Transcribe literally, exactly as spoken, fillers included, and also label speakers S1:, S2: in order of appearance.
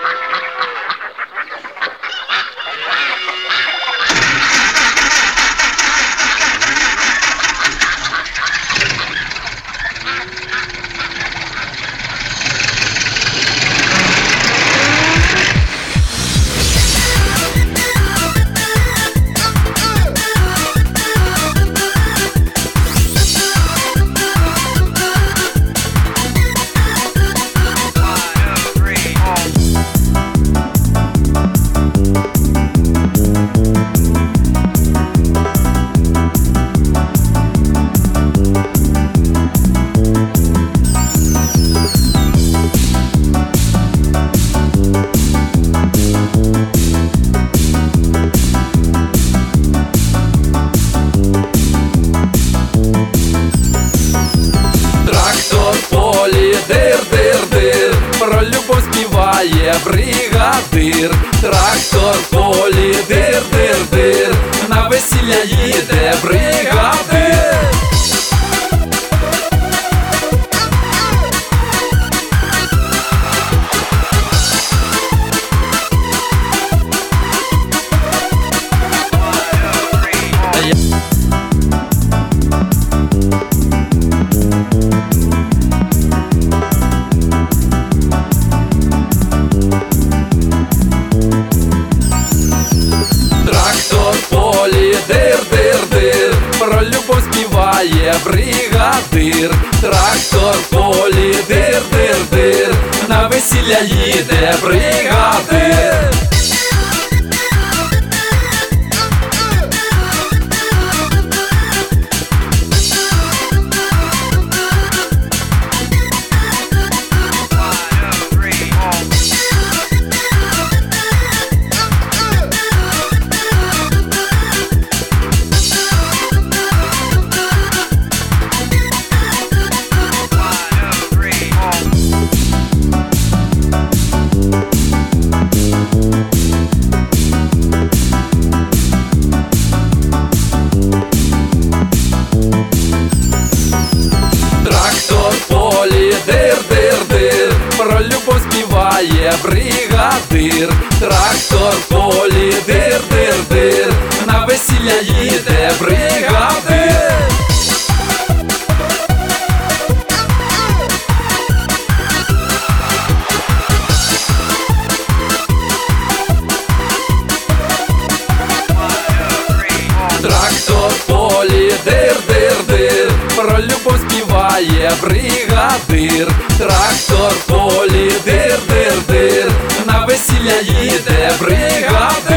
S1: Співає бригадир, трактор в полі, дир-дир-дир, на весілля їде бригадир. Дир-дир-дир, про любов співає бригадир, трактор в полі, дир-дир-дир, на весілля їде бригадир. Дир-дир-дир, про любов співає бригадир, трактор в полі, дир-дир-дир, на весілля їде бригадир. Трактор в полі, дир-дир-дир, про любов співає бригадир, трактор в полі, дир-дир-дир, на весілля їде бригадир.